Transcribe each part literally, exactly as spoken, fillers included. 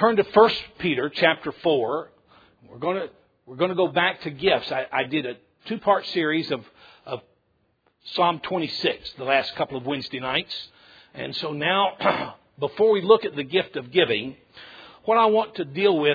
turn to First Peter chapter four. We're going to we're going to go back to gifts. I, I did a two-part series of, of Psalm twenty-six the last couple of Wednesday nights. And so now, before we look at the gift of giving, what I want to deal with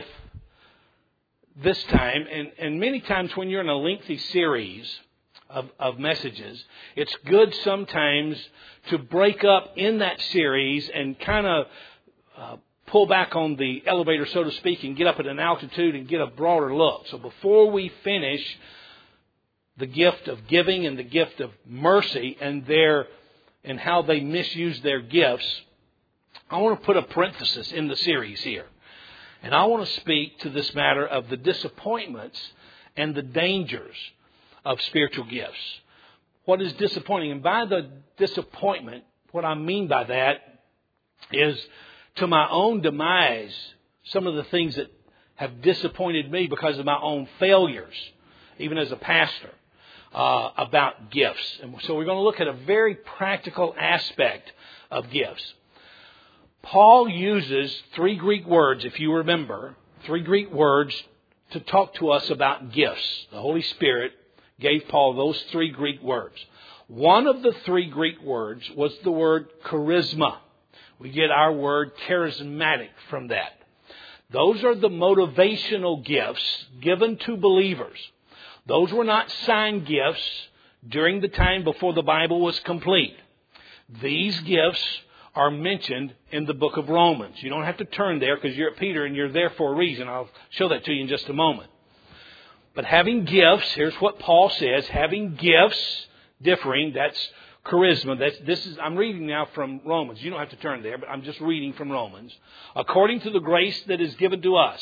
this time, and, and many times when you're in a lengthy series of, of messages, it's good sometimes to break up in that series and kind of uh, pull back on the elevator, so to speak, and get up at an altitude and get a broader look. So before we finish the gift of giving and the gift of mercy and their and how they misuse their gifts, I want to put a parenthesis in the series here. And I want to speak to this matter of the disappointments and the dangers of spiritual gifts. What is disappointing? And by the disappointment, what I mean by that is to my own demise, some of the things that have disappointed me because of my own failures, even as a pastor, uh, about gifts. And so we're going to look at a very practical aspect of gifts. Paul uses three Greek words, if you remember, three Greek words to talk to us about gifts. The Holy Spirit gave Paul those three Greek words. One of the three Greek words was the word charisma. We get our word charismatic from that. Those are the motivational gifts given to believers. Those were not sign gifts during the time before the Bible was complete. These gifts are mentioned in the book of Romans. You don't have to turn there because you're at Peter and you're there for a reason. I'll show that to you in just a moment. But having gifts, here's what Paul says, having gifts differing, that's charisma. That's, this is, I'm reading now from Romans. You don't have to turn there, but I'm just reading from Romans. According to the grace that is given to us.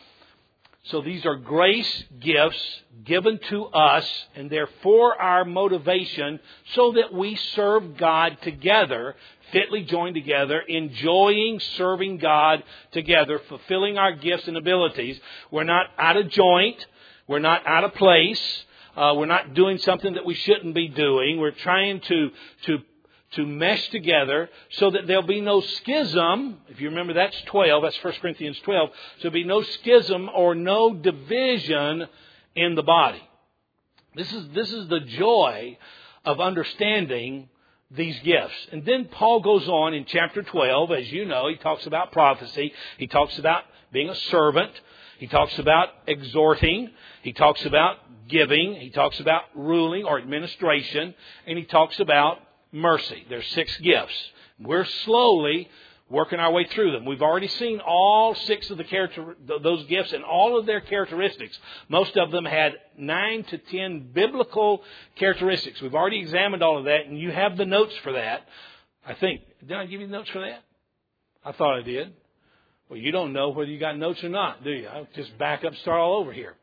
So these are grace gifts given to us, and they're for our motivation so that we serve God together, fitly joined together, enjoying serving God together, fulfilling our gifts and abilities. We're not out of joint. We're not out of place. Uh, we're not doing something that we shouldn't be doing. We're trying to, to, to mesh together so that there'll be no schism. If you remember, that's twelve. That's First Corinthians twelve. So there'll be no schism or no division in the body. This is, this is the joy of understanding these gifts. And then Paul goes on in chapter twelve, as you know, he talks about prophecy. He talks about being a servant. He talks about exhorting. He talks about giving. He talks about ruling or administration. And he talks about mercy. There's six gifts. We're slowly working our way through them. We've already seen all six of the character, those gifts and all of their characteristics. Most of them had nine to ten biblical characteristics. We've already examined all of that, and you have the notes for that. I think. Did I give you the notes for that? I thought I did. Well, you don't know whether you got notes or not, do you? I'll just back up and start all over here.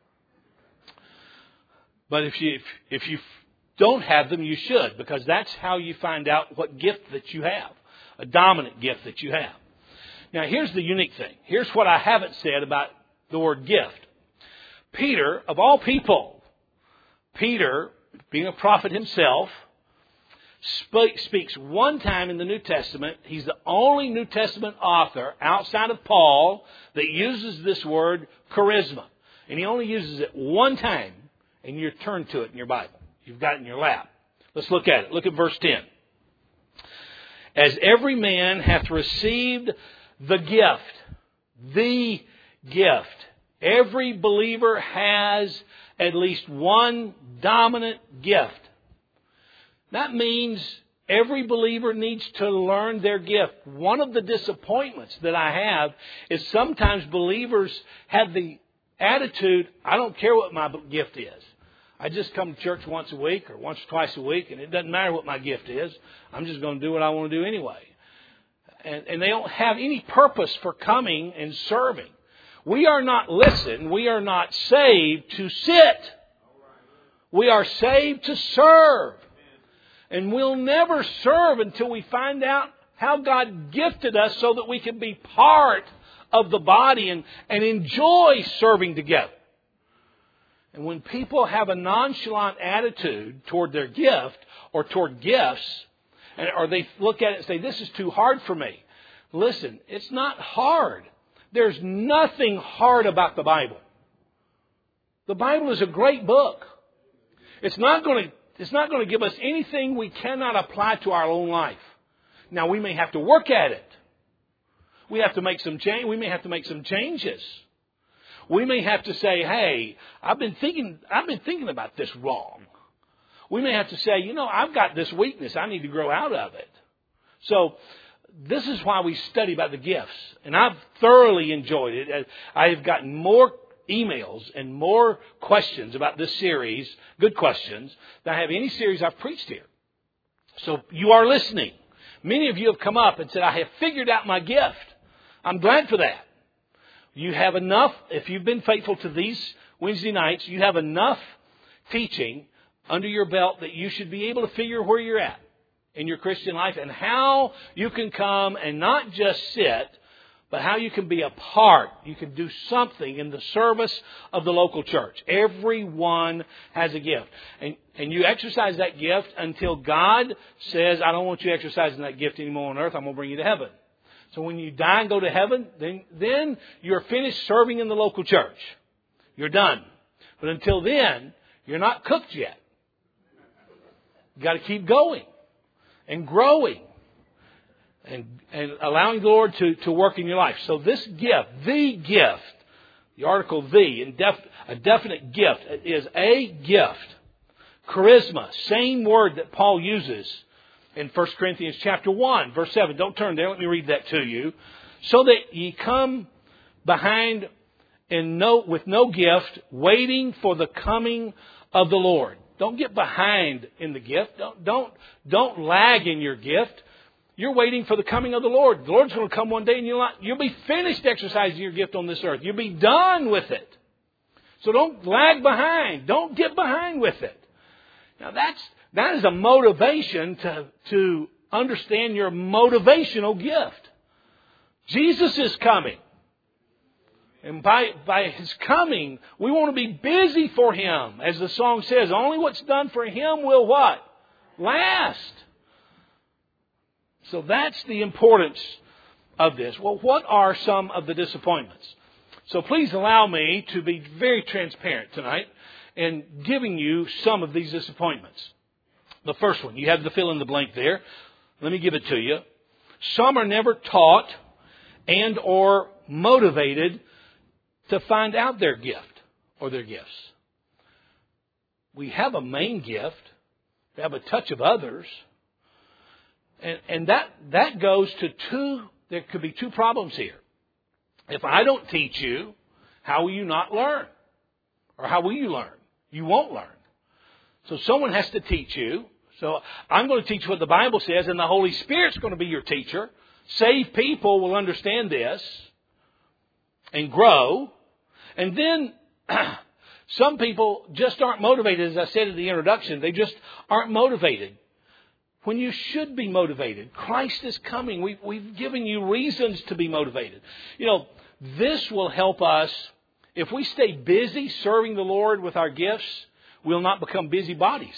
But if you if, if you don't have them, you should, because that's how you find out what gift that you have, a dominant gift that you have. Now, here's the unique thing. Here's what I haven't said about the word gift. Peter, of all people, Peter, being a prophet himself, speaks one time in the New Testament. He's the only New Testament author outside of Paul that uses this word charisma. And he only uses it one time, and you're turned to it in your Bible. You've got it in your lap. Let's look at it. Look at verse ten. As every man hath received the gift, the gift. Every believer has at least one dominant gift. That means every believer needs to learn their gift. One of the disappointments that I have is sometimes believers have the attitude, I don't care what my gift is. I just come to church once a week or once or twice a week, and it doesn't matter what my gift is. I'm just going to do what I want to do anyway. And, and they don't have any purpose for coming and serving. We are not, listen, we are not saved to sit. We are saved to serve. And we'll never serve until we find out how God gifted us so that we can be part of the body and, and enjoy serving together. And when people have a nonchalant attitude toward their gift or toward gifts, or they look at it and say, this is too hard for me. Listen, it's not hard. There's nothing hard about the Bible. The Bible is a great book. It's not going to, it's not going to give us anything we cannot apply to our own life. Now, we may have to work at it. We have to make some change. We may have to make some changes. We may have to say, hey, I've been thinking, I've been thinking about this wrong. We may have to say, you know, I've got this weakness. I need to grow out of it. So this is why we study about the gifts. And I've thoroughly enjoyed it. I have gotten more emails and more questions about this series, good questions, than I have any series I've preached here. So you are listening. Many of you have come up and said, I have figured out my gift. I'm glad for that. You have enough, if you've been faithful to these Wednesday nights, you have enough teaching under your belt that you should be able to figure where you're at in your Christian life and how you can come and not just sit, but how you can be a part. You can do something in the service of the local church. Everyone has a gift. And, and you exercise that gift until God says, I don't want you exercising that gift anymore on earth. I'm going to bring you to heaven. So when you die and go to heaven, then, then you're finished serving in the local church. You're done. But until then, you're not cooked yet. You've got to keep going and growing and, and allowing the Lord to, to work in your life. So this gift, the gift, the article the, and def, a definite gift, is a gift. Charisma, same word that Paul uses in First Corinthians chapter one, verse seven. Don't turn there. Let me read that to you. So that ye come behind in no, with no gift, waiting for the coming of the Lord. Don't get behind in the gift. Don't, don't, don't lag in your gift. You're waiting for the coming of the Lord. The Lord's going to come one day and you'll, not, you'll be finished exercising your gift on this earth. You'll be done with it. So don't lag behind. Don't get behind with it. Now that's, that is a motivation to, to understand your motivational gift. Jesus is coming. And by, by His coming, we want to be busy for Him. As the song says, only what's done for Him will what? Last. So that's the importance of this. Well, what are some of the disappointments? So please allow me to be very transparent tonight in giving you some of these disappointments. The first one, you have the fill in the blank there. Let me give it to you. Some are never taught and or motivated to find out their gift or their gifts. We have a main gift. We have a touch of others. And, and that, that goes to two, there could be two problems here. If I don't teach you, how will you not learn? Or how will you learn? You won't learn. So someone has to teach you. So I'm going to teach what the Bible says, and the Holy Spirit's going to be your teacher. Saved people will understand this and grow. And then some people just aren't motivated, as I said in the introduction. They just aren't motivated when you should be motivated. Christ is coming. We've, we've given you reasons to be motivated. You know, this will help us. If we stay busy serving the Lord with our gifts, we'll not become busybodies.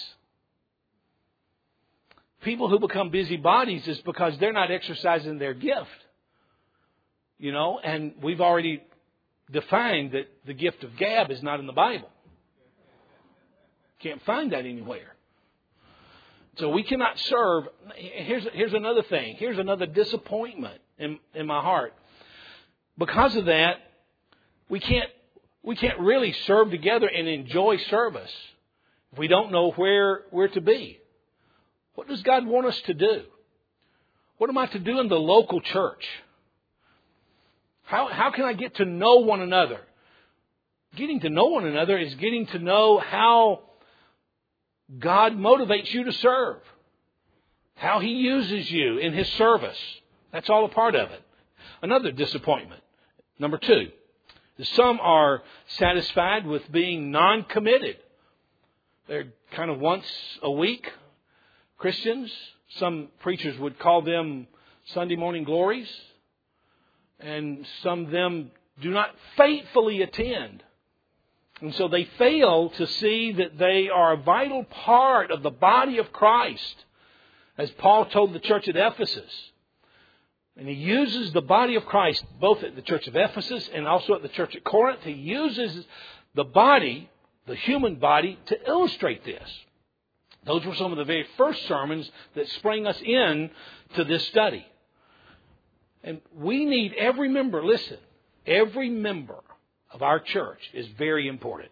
People who become busybodies is because they're not exercising their gift. You know, and we've already defined that the gift of gab is not in the Bible. Can't find that anywhere. So we cannot serve. Here's, here's another thing. Here's another disappointment in, in my heart. Because of that, we can't, we can't really serve together and enjoy service if we don't know where we're to be. What does God want us to do? What am I to do in the local church? How, how can I get to know one another? Getting to know one another is getting to know how God motivates you to serve. How He uses you in His service. That's all a part of it. Another disappointment. Number two. Some are satisfied with being non-committed. They're kind of once a week Christians. Some preachers would call them Sunday morning glories. And some of them do not faithfully attend. And so they fail to see that they are a vital part of the body of Christ. As Paul told the church at Ephesus. And he uses the body of Christ, both at the church of Ephesus and also at the church at Corinth. He uses the body, the human body, to illustrate this. Those were some of the very first sermons that sprang us in to this study. And we need every member, listen, every member of our church is very important.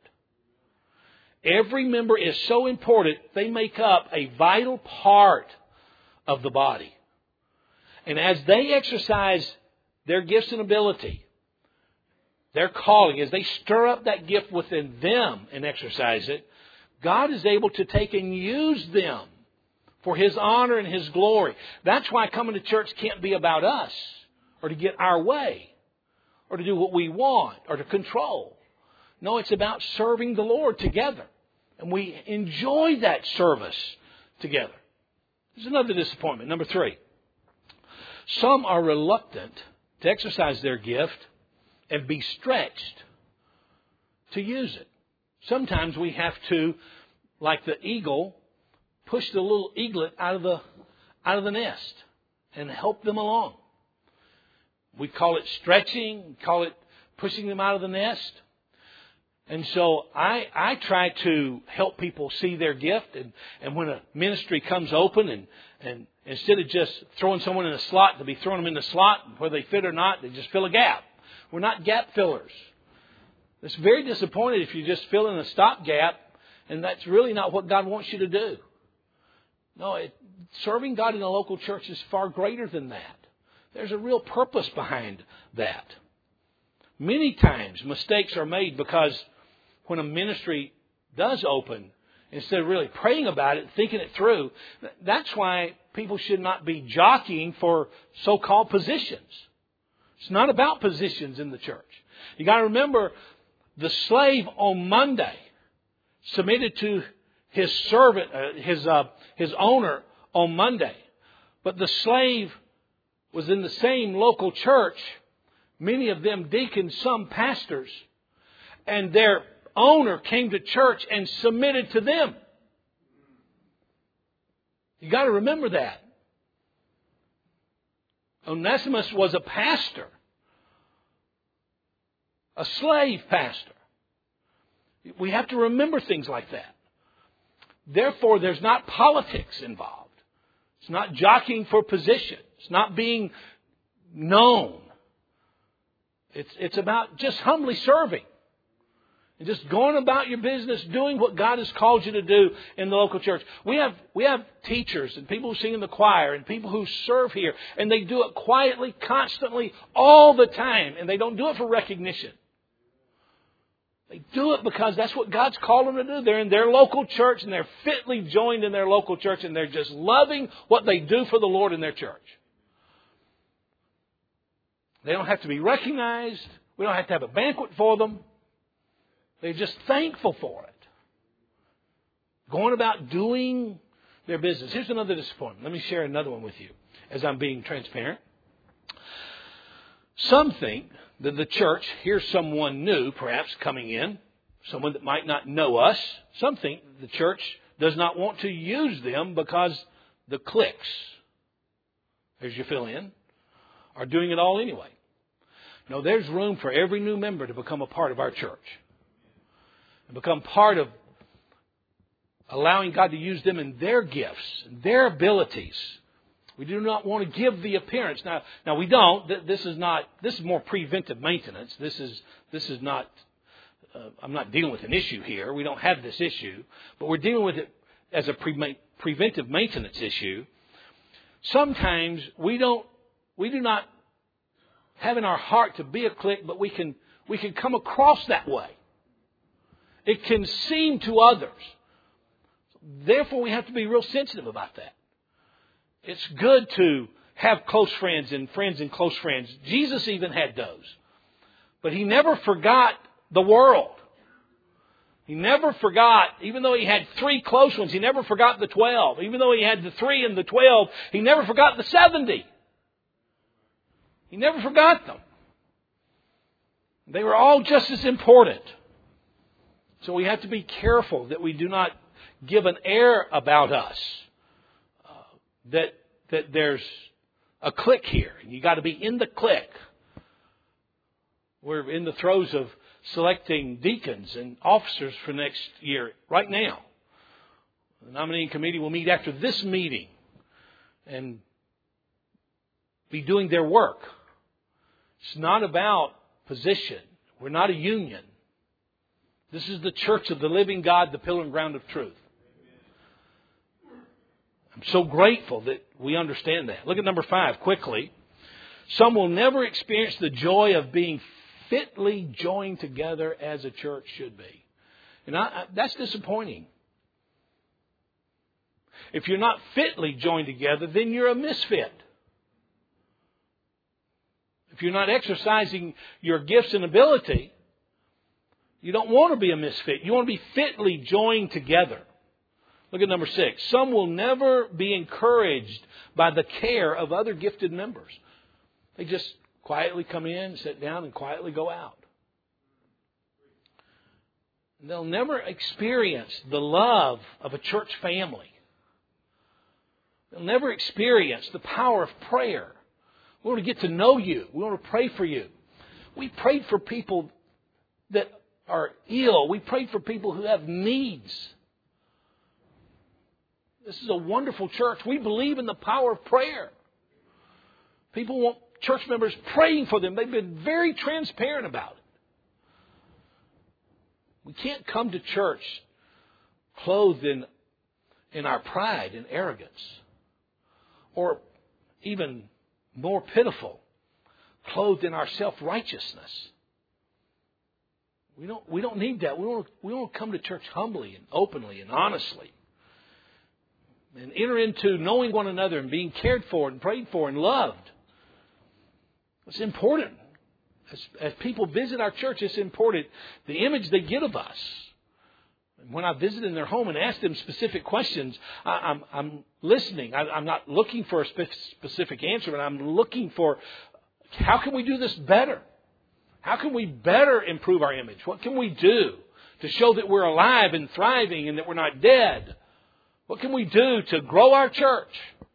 Every member is so important, they make up a vital part of the body. And as they exercise their gifts and ability, their calling, as they stir up that gift within them and exercise it, God is able to take and use them for His honor and His glory. That's why coming to church can't be about us or to get our way or to do what we want or to control. No, it's about serving the Lord together. And we enjoy that service together. There's another disappointment. Number three. Some are reluctant to exercise their gift and be stretched to use it. Sometimes we have to, like the eagle, push the little eaglet out of the out of the nest and help them along. We call it stretching, we call it pushing them out of the nest. And so I, I try to help people see their gift. And, and when a ministry comes open, and, and instead of just throwing someone in a slot to be throwing them in the slot, whether they fit or not, they just fill a gap. We're not gap fillers. It's very disappointing if you just fill in a stopgap, and that's really not what God wants you to do. No, it, serving God in a local church is far greater than that. There's a real purpose behind that. Many times mistakes are made because when a ministry does open, instead of really praying about it, thinking it through, that's why people should not be jockeying for so-called positions. It's not about positions in the church. You got to remember, the slave on Monday submitted to his servant, uh, his uh, his owner on Monday, but the slave was in the same local church. Many of them deacons, some pastors, and their owner came to church and submitted to them. You got to remember that. Onesimus was a pastor, a slave pastor. We have to remember things like that. Therefore, there's not politics involved. It's not jockeying for position. It's not being known. It's, it's about just humbly serving. And just going about your business, doing what God has called you to do in the local church. We have we have teachers and people who sing in the choir and people who serve here. And they do it quietly, constantly, all the time. And they don't do it for recognition. They do it because that's what God's called them to do. They're in their local church and they're fitly joined in their local church. And they're just loving what they do for the Lord in their church. They don't have to be recognized. We don't have to have a banquet for them. They're just thankful for it. Going about doing their business. Here's another disappointment. Let me share another one with you as I'm being transparent. Some think that the church, here's someone new perhaps coming in, someone that might not know us. Some think the church does not want to use them because the cliques, there's your fill in, are doing it all anyway. No, there's room for every new member to become a part of our church. And become part of allowing God to use them in their gifts, and their abilities. We do not want to give the appearance. Now, now we don't. This is not. This is more preventive maintenance. This is. This is not. Uh, I'm not dealing with an issue here. We don't have this issue, but we're dealing with it as a pre- preventive maintenance issue. Sometimes we don't. We do not have in our heart to be a clique, but we can. We can come across that way. It can seem to others. Therefore, we have to be real sensitive about that. It's good to have close friends and friends and close friends. Jesus even had those. But He never forgot the world. He never forgot, even though He had three close ones, He never forgot the twelve. Even though He had the three and the twelve, He never forgot the seventy. He never forgot them. They were all just as important. So we have to be careful that we do not give an air about us. Uh, that that there's a clique here. You got to be in the clique. We're in the throes of selecting deacons and officers for next year right now. The nominating committee will meet after this meeting and be doing their work. It's not about position. We're not a union. This is the church of the living God, the pillar and ground of truth. I'm so grateful that we understand that. Look at number five quickly. Some will never experience the joy of being fitly joined together as a church should be. And I, I, that's disappointing. If you're not fitly joined together, then you're a misfit. If you're not exercising your gifts and ability, you don't want to be a misfit. You want to be fitly joined together. Look at number six. Some will never be encouraged by the care of other gifted members. They just quietly come in, sit down, and quietly go out. And they'll never experience the love of a church family. They'll never experience the power of prayer. We want to get to know you. We want to pray for you. We prayed for people that are ill. We prayed for people who have needs. This is a wonderful church. We believe in the power of prayer. People want church members praying for them. They've been very transparent about it. We can't come to church clothed in, in our pride and arrogance. Or even more pitiful, clothed in our self-righteousness. We don't, we don't need that. We want, we want to come to church humbly and openly and honestly. And enter into knowing one another and being cared for and prayed for and loved. It's important. As, as people visit our church, it's important. The image they get of us. When I visit in their home and ask them specific questions, I, I'm, I'm listening. I, I'm not looking for a spe- specific answer, but I'm looking for how can we do this better? How can we better improve our image? What can we do to show that we're alive and thriving and that we're not dead? What can we do to grow our church?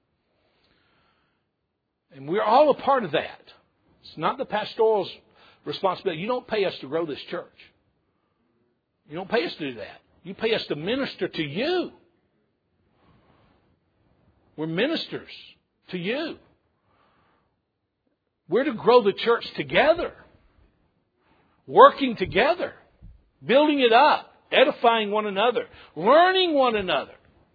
And we're all a part of that. It's not the pastoral's responsibility. You don't pay us to grow this church. You don't pay us to do that. You pay us to minister to you. We're ministers to you. We're to grow the church together. Working together. Building it up. Edifying one another. Learning one another.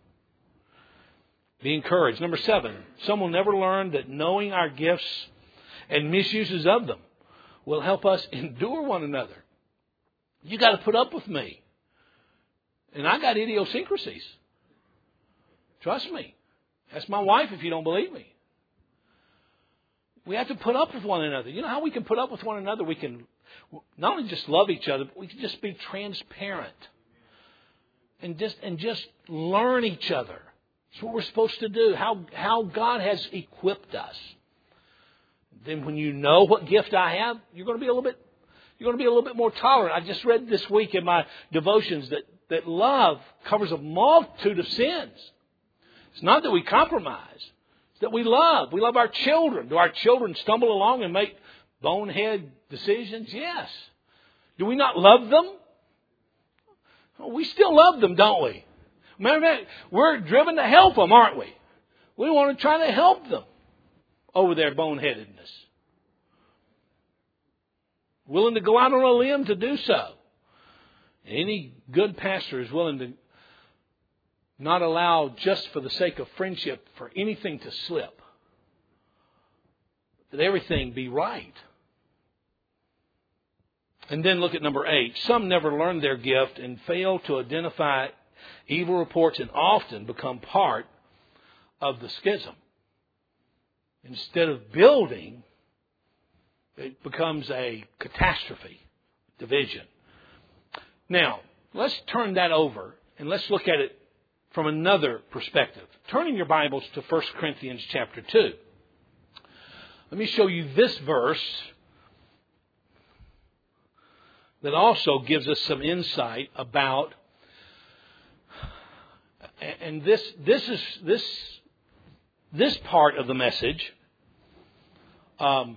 Be encouraged. Number seven, some will never learn that knowing our gifts and misuses of them will help us endure one another. You got to put up with me. And I got idiosyncrasies. Trust me. Ask my wife if you don't believe me. We have to put up with one another. You know how we can put up with one another? We can not only just love each other, but we can just be transparent. And just, and just learn each other. That's what we're supposed to do. How, how God has equipped us. Then when you know what gift I have, you're going to be a little bit, you're going to be a little bit more tolerant. I just read this week in my devotions that, that love covers a multitude of sins. It's not that we compromise. It's that we love. We love our children. Do our children stumble along and make bonehead decisions? Yes. Do we not love them? We still love them, don't we? We're driven to help them, aren't we? We want to try to help them over their boneheadedness. Willing to go out on a limb to do so. Any good pastor is willing to not allow, just for the sake of friendship, for anything to slip. That everything be right. And then look at number eight. Some never learn their gift and fail to identify evil reports and often become part of the schism. Instead of building, it becomes a catastrophe, division. Now, let's turn that over and let's look at it from another perspective. Turn in your Bibles to First Corinthians chapter two. Let me show you this verse that also gives us some insight about, and this this is this this part of the message um,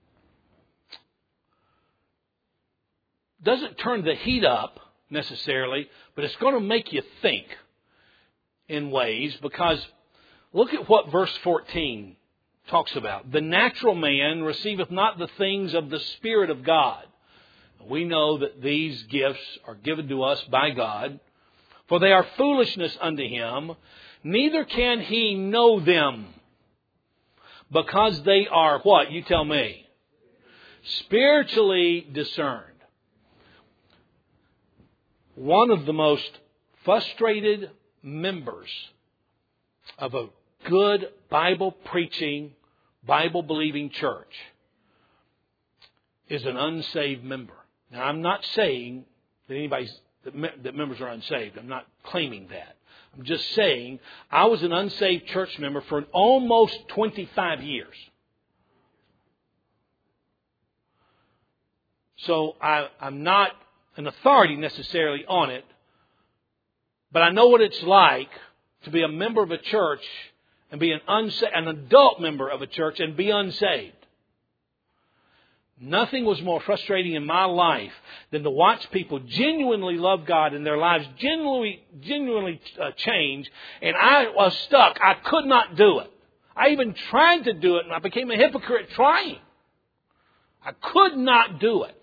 doesn't turn the heat up necessarily, but it's going to make you think in ways, because look at what verse fourteen talks about. The natural man receiveth not the things of the Spirit of God. We know that these gifts are given to us by God, for they are foolishness unto him, neither can he know them, because they are what? You tell me. Spiritually discerned. One of the most frustrated members of a good Bible-preaching, Bible-believing church is an unsaved member. Now, I'm not saying that anybody's that, me, that members are unsaved. I'm not claiming that. I'm just saying I was an unsaved church member for almost twenty-five years. So I, I'm not an authority necessarily on it, but I know what it's like to be a member of a church and be an unsa- an adult member of a church and be unsaved. Nothing was more frustrating in my life than to watch people genuinely love God and their lives genuinely, genuinely uh, change, and I was stuck. I could not do it. I even tried to do it, and I became a hypocrite trying. I could not do it.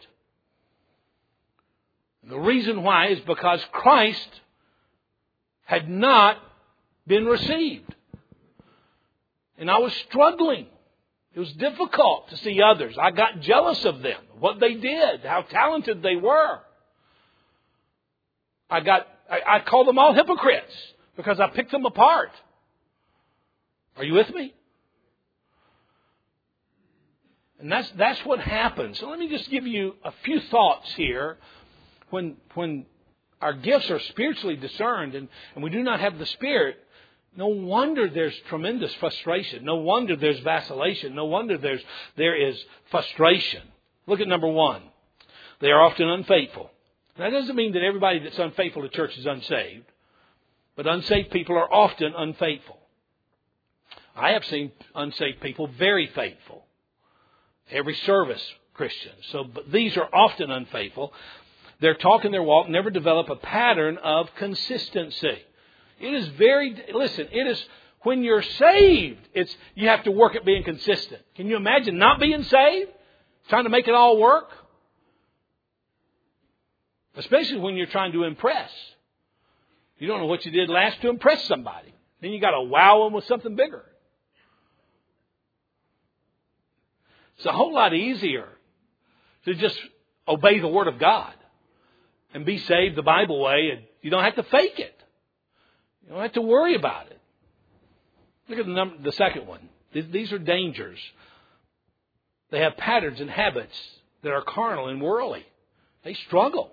And the reason why is because Christ had not been received. And I was struggling. It was difficult to see others. I got jealous of them, what they did, how talented they were. I got, I, I called them all hypocrites because I picked them apart. Are you with me? And that's, that's what happens. So let me just give you a few thoughts here. When, when our gifts are spiritually discerned and, and we do not have the Spirit, no wonder there's tremendous frustration. No wonder there's vacillation. No wonder there's, there is frustration. Look at number one. They are often unfaithful. That doesn't mean that everybody that's unfaithful to church is unsaved. But unsaved people are often unfaithful. I have seen unsaved people very faithful. Every service Christians. So but these are often unfaithful. Their talk and their walk never develop a pattern of consistency. It is very, listen, it is, when you're saved, it's, you have to work at being consistent. Can you imagine not being saved? Trying to make it all work? Especially when you're trying to impress. You don't know what you did last to impress somebody. Then you got to wow them with something bigger. It's a whole lot easier to just obey the Word of God and be saved the Bible way, and you don't have to fake it. You don't have to worry about it. Look at the, number, the second one. These are dangers. They have patterns and habits that are carnal and worldly. They struggle.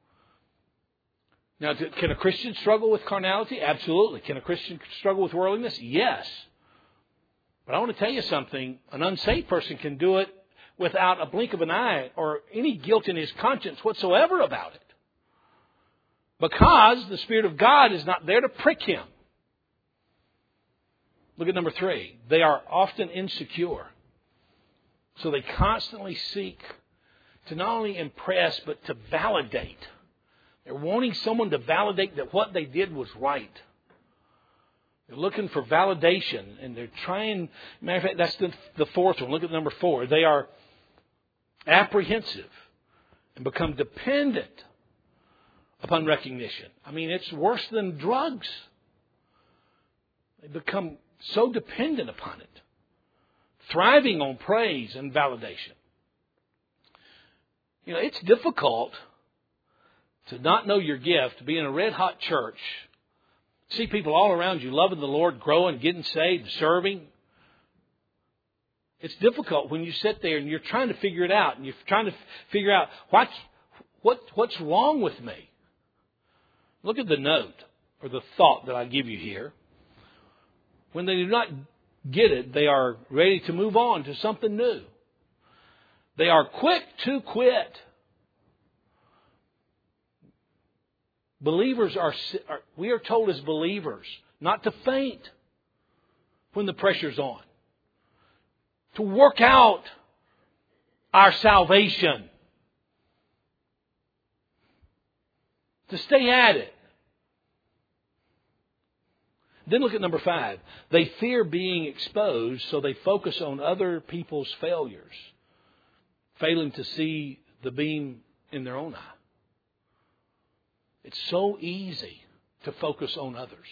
Now, can a Christian struggle with carnality? Absolutely. Can a Christian struggle with worldliness? Yes. But I want to tell you something. An unsaved person can do it without a blink of an eye or any guilt in his conscience whatsoever about it. Because the Spirit of God is not there to prick him. Look at number three. They are often insecure. So they constantly seek to not only impress, but to validate. They're wanting someone to validate that what they did was right. They're looking for validation, and they're trying. Matter of fact, that's the, the fourth one. Look at number four. They are apprehensive and become dependent upon recognition. I mean, it's worse than drugs. They become so dependent upon it, thriving on praise and validation. You know, it's difficult to not know your gift, to be in a red-hot church, see people all around you loving the Lord, growing, getting saved, serving. It's difficult when you sit there and you're trying to figure it out, and you're trying to figure out what's, what, what's wrong with me. Look at the note or the thought that I give you here. When they do not get it, they are ready to move on to something new. They are quick to quit. Believers are, are, we are told as believers not to faint when the pressure's on. to work out our salvation, to stay at it. Then look at number five. They fear being exposed, so they focus on other people's failures, failing to see the beam in their own eye. It's so easy to focus on others,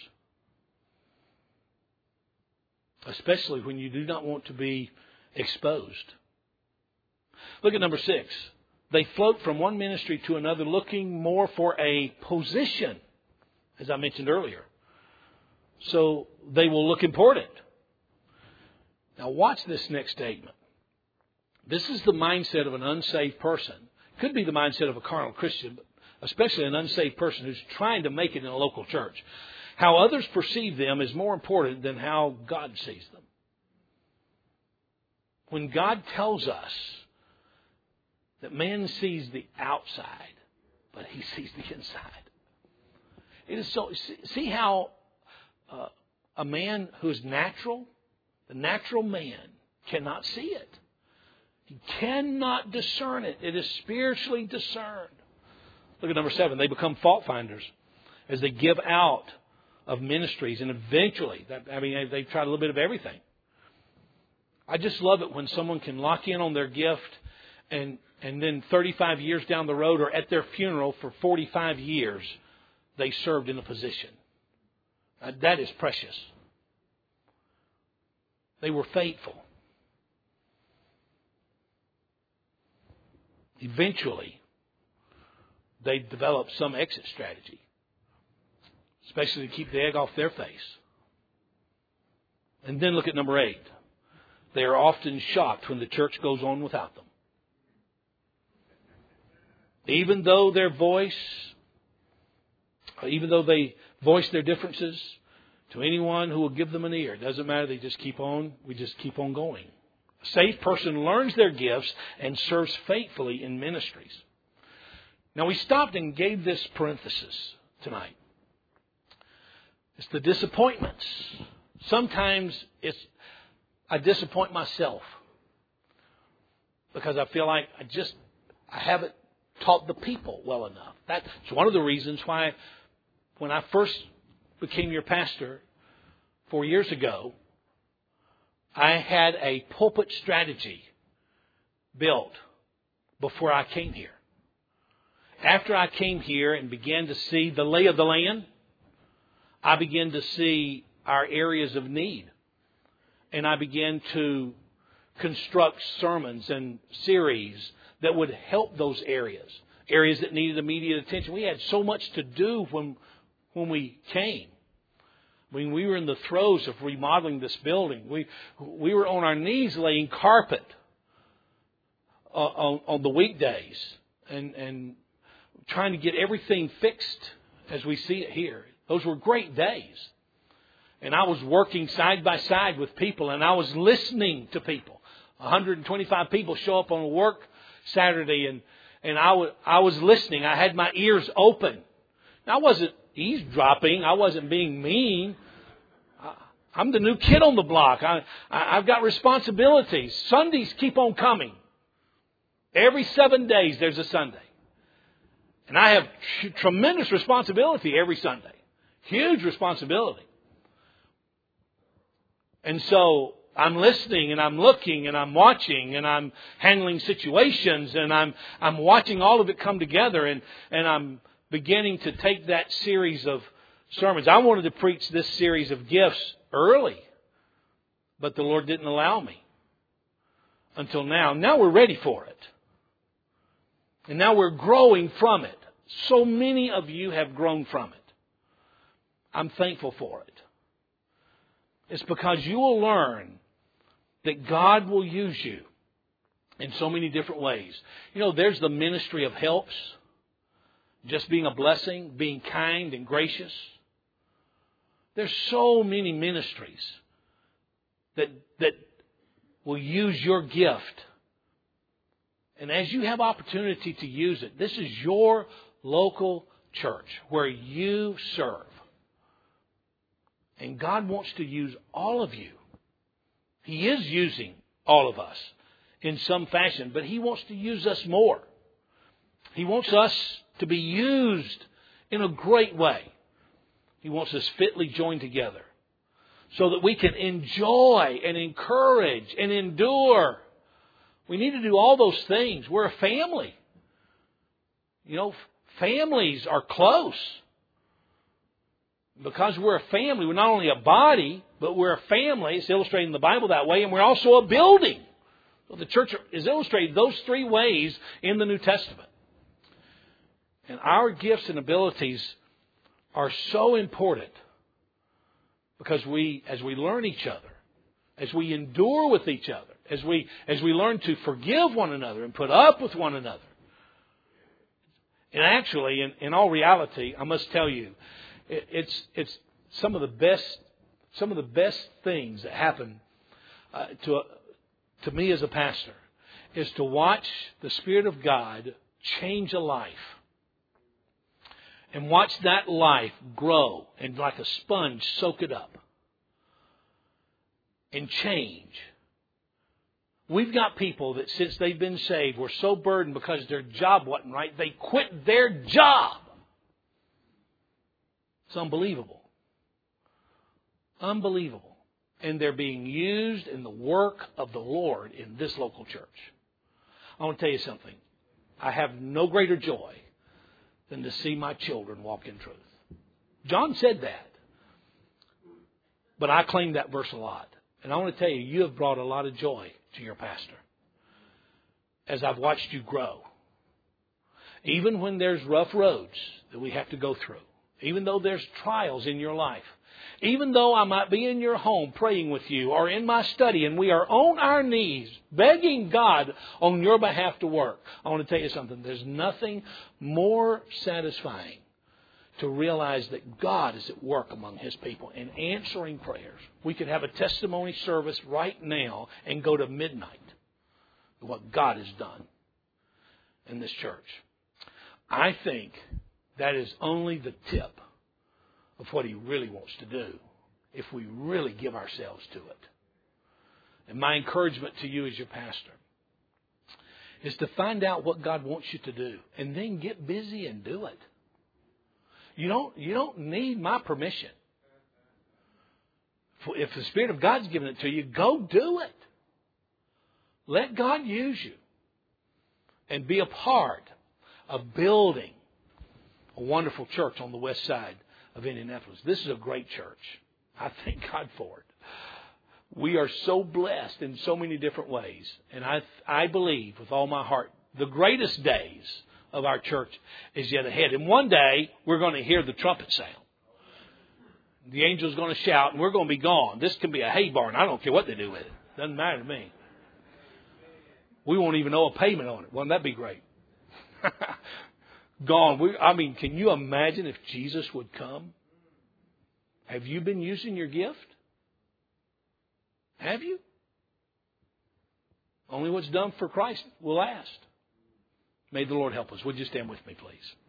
especially when you do not want to be exposed. Look at number six. They float from one ministry to another looking more for a position, as I mentioned earlier. So they will look important. Now watch this next statement. This is the mindset of an unsaved person. Could be the mindset of a carnal Christian, but especially an unsaved person who's trying to make it in a local church. How others perceive them is more important than how God sees them. When God tells us that man sees the outside, but he sees the inside. It is so. See how uh, a man who is natural, the natural man, cannot see it. He cannot discern it. It is spiritually discerned. Look at number seven. They become fault finders as they give out of ministries, and eventually, I mean, they try a little bit of everything. I just love it when someone can lock in on their gift, and and then thirty-five years down the road, or at their funeral for forty-five years, they served in a position. Uh, that is precious. They were faithful. Eventually, they developed some exit strategy, especially to keep the egg off their face. And then look at number eight. They are often shocked when the church goes on without them. Even though their voice, even though they voice their differences to anyone who will give them an ear, it doesn't matter. They just keep on. We just keep on going. A saved person learns their gifts and serves faithfully in ministries. Now we stopped and gave this parenthesis tonight. It's the disappointments. Sometimes it's I disappoint myself because I feel like I just I haven't taught the people well enough. That's one of the reasons why when I first became your pastor four years ago, I had a pulpit strategy built before I came here. After I came here and began to see the lay of the land, I began to see our areas of need. And I began to construct sermons and series that would help those areas, areas that needed immediate attention. We had so much to do when when we came. When we were in the throes of remodeling this building, we we were on our knees laying carpet uh, on, on the weekdays and, and trying to get everything fixed as we see it here. Those were great days. And I was working side by side with people, and I was listening to people. one hundred twenty-five people show up on work Saturday, and, and I, w- I was listening. I had my ears open. Now, I wasn't eavesdropping. I wasn't being mean. I, I'm the new kid on the block. I, I, I've got responsibilities. Sundays keep on coming. Every seven days there's a Sunday. And I have tr- tremendous responsibility every Sunday. Huge responsibility. And so I'm listening and I'm looking and I'm watching and I'm handling situations and I'm I'm watching all of it come together and, and I'm beginning to take that series of sermons. I wanted to preach this series of gifts early, but the Lord didn't allow me until now. Now we're ready for it. And now we're growing from it. So many of you have grown from it. I'm thankful for it. It's because you will learn that God will use you in so many different ways. You know, there's the ministry of helps. Just being a blessing, being kind and gracious. There's so many ministries that, that will use your gift. And as you have opportunity to use it, this is your local church where you serve. And God wants to use all of you. He is using all of us, in some fashion. But He wants to use us more. He wants us to be used in a great way. He wants us fitly joined together so that we can enjoy and encourage and endure. We need to do all those things. We're a family. You know, families are close. Because we're a family, we're not only a body, but we're a family. It's illustrated in the Bible that way, and we're also a building. So the church is illustrated those three ways in the New Testament. And our gifts and abilities are so important because we, as we learn each other, as we endure with each other, as we as we learn to forgive one another and put up with one another. And actually, in, in all reality, I must tell you, it, it's it's some of the best some of the best things that happen uh, to to me as a pastor is to watch the Spirit of God change a life. And watch that life grow and like a sponge soak it up. And change. We've got people that since they've been saved were so burdened because their job wasn't right, they quit their job. It's unbelievable. Unbelievable. And they're being used in the work of the Lord in this local church. I want to tell you something. I have no greater joy than to see my children walk in truth. John said that. But I claim that verse a lot. And I want to tell you, you have brought a lot of joy to your pastor as I've watched you grow. Even when there's rough roads that we have to go through. Even though there's trials in your life. Even though I might be in your home praying with you or in my study and we are on our knees begging God on your behalf to work. I want to tell you something. There's nothing more satisfying to realize that God is at work among His people and answering prayers. We could have a testimony service right now and go to midnight of what God has done in this church. I think that is only the tip of what He really wants to do if we really give ourselves to it. And my encouragement to you as your pastor is to find out what God wants you to do and then get busy and do it. You don't, you don't need my permission. If the Spirit of God's given it to you, go do it. Let God use you and be a part of building a wonderful church on the west side of Indianapolis. This is a great church. I thank God for it. We are so blessed in so many different ways. And I I believe with all my heart, the greatest days of our church is yet ahead. And one day, we're going to hear the trumpet sound. The angel's going to shout, and we're going to be gone. This can be a hay barn. I don't care what they do with it. Doesn't matter to me. We won't even know a payment on it. Wouldn't that be great? Gone. We, I mean, can you imagine if Jesus would come? Have you been using your gift? Have you? Only what's done for Christ will last. May the Lord help us. Would you stand with me, please?